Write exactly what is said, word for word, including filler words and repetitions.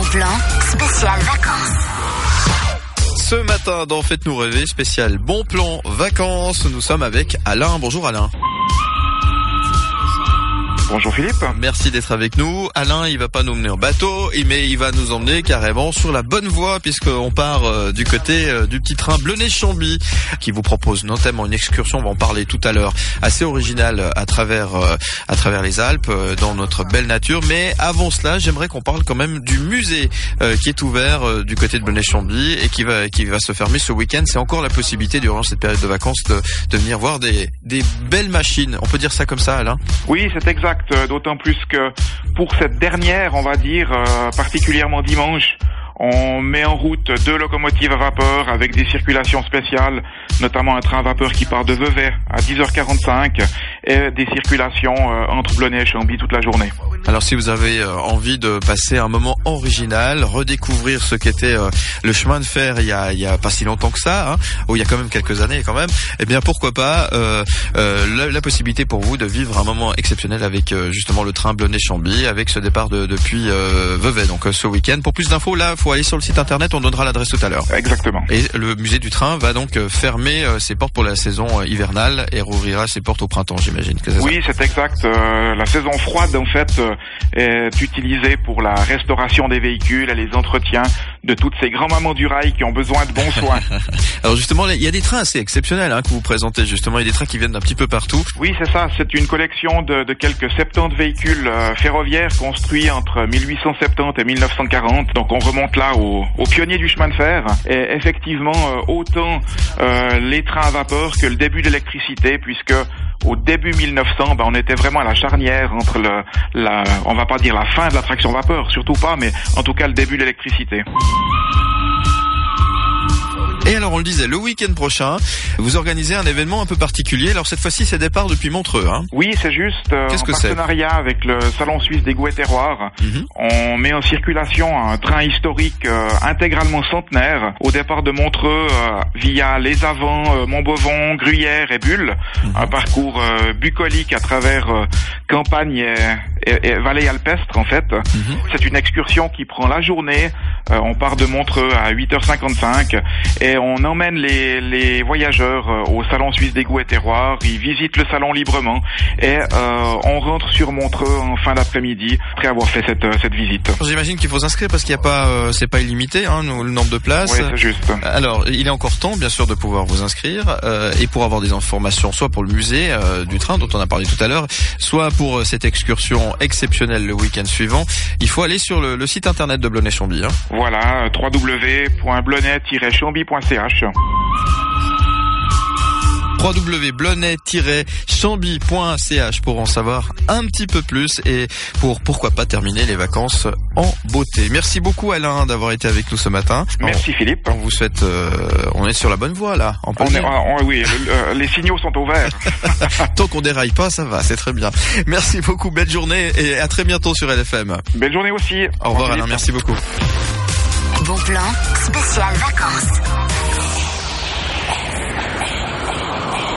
plan spécial vacances. Ce matin dans Faites-nous rêver, spécial bon plan vacances, nous sommes avec Alain. Bonjour Alain. Bonjour Philippe. Merci d'être avec nous. Alain, il va pas nous emmener en bateau, mais il va nous emmener carrément sur la bonne voie puisqu'on part euh, du côté euh, du petit train Blonay-Chambly qui vous propose notamment une excursion, on va en parler tout à l'heure, assez originale à travers euh, à travers les Alpes, euh, dans notre belle nature. Mais avant cela, j'aimerais qu'on parle quand même du musée euh, qui est ouvert euh, du côté de Blonay-Chambly et qui va qui va se fermer ce week-end. C'est encore la possibilité durant cette période de vacances de, de venir voir des des belles machines. On peut dire ça comme ça, Alain ? Oui, c'est exact. D'autant plus que pour cette dernière, on va dire, euh, particulièrement dimanche, on met en route deux locomotives à vapeur avec des circulations spéciales, notamment un train à vapeur qui part de Vevey à dix heures quarante-cinq et des circulations euh, entre Blonay et Chambly toute la journée. Alors si vous avez euh, envie de passer un moment original, redécouvrir ce qu'était euh, le chemin de fer il y a, il y a pas si longtemps que ça, hein, ou il y a quand même quelques années quand même, eh bien pourquoi pas euh, euh, la, la possibilité pour vous de vivre un moment exceptionnel avec euh, justement le train Blonay-Chambly, avec ce départ de, depuis euh, Vevey, donc euh, ce week-end. Pour plus d'infos, là, faut aller sur le site internet, on donnera l'adresse tout à l'heure. Exactement. Et le musée du train va donc fermer euh, ses portes pour la saison hivernale et rouvrira ses portes au printemps, j'imagine que c'est ça. Oui, c'est exact. Euh, la saison froide, en fait, euh, est utilisée pour la restauration des véhicules et les entretiens de toutes ces grands-mamans du rail qui ont besoin de bons soins. Alors justement, il y a des trains assez exceptionnels hein, que vous présentez justement, il y a des trains qui viennent d'un petit peu partout. Oui, c'est ça, c'est une collection de, de quelques soixante-dix véhicules euh, ferroviaires construits entre mille huit cent soixante-dix et mille neuf cent quarante. Donc on remonte là au, au pionnier du chemin de fer. Et effectivement, euh, autant euh, les trains à vapeur que le début de l'électricité, puisque au début mille neuf cents, ben, on était vraiment à la charnière entre le, la, on va pas dire la fin de la traction vapeur, surtout pas, mais en tout cas le début de l'électricité. Et alors on le disait, le week-end prochain, vous organisez un événement un peu particulier. Alors cette fois-ci, c'est départ depuis Montreux. Hein. Oui, c'est juste. Euh, Qu'est-ce en que partenariat c'est avec le Salon Suisse des goûts et terroirs, mm-hmm. on met en circulation un train historique euh, intégralement centenaire au départ de Montreux euh, via Les Avants, euh, Montbovon, Gruyère et Bulle. Mm-hmm. Un parcours euh, bucolique à travers euh, campagne et, et, et vallée alpestre en fait. Mm-hmm. C'est une excursion qui prend la journée. Euh, on part de Montreux à huit heures cinquante-cinq et on emmène les, les voyageurs euh, au Salon Suisse des goûts et terroirs. Ils visitent le salon librement et euh, on rentre sur Montreux en fin d'après-midi après avoir fait cette, cette visite. J'imagine qu'il faut s'inscrire parce qu'il n'y a pas, euh, c'est pas illimité hein, le nombre de places. Oui, c'est juste. Alors, il est encore temps, bien sûr, de pouvoir vous inscrire euh, et pour avoir des informations, soit pour le musée euh, du train dont on a parlé tout à l'heure, soit pour euh, cette excursion exceptionnelle le week-end suivant. Il faut aller sur le, le site internet de Blonay-Chambly. Hein. Voilà, w w w point blonay tiret chambly point c h. w w w point blonay tiret chambly point c h pour en savoir un petit peu plus et pour pourquoi pas terminer les vacances en beauté. Merci beaucoup Alain d'avoir été avec nous ce matin. Merci on, Philippe. On vous souhaite, euh, on est sur la bonne voie là. On peut on est, on, oui, le, euh, les signaux sont au vert. Tant qu'on déraille pas, ça va, c'est très bien. Merci beaucoup, belle journée et à très bientôt sur L F M. Belle journée aussi. Au revoir, au revoir Alain, merci beaucoup. Bon plan spécial vacances.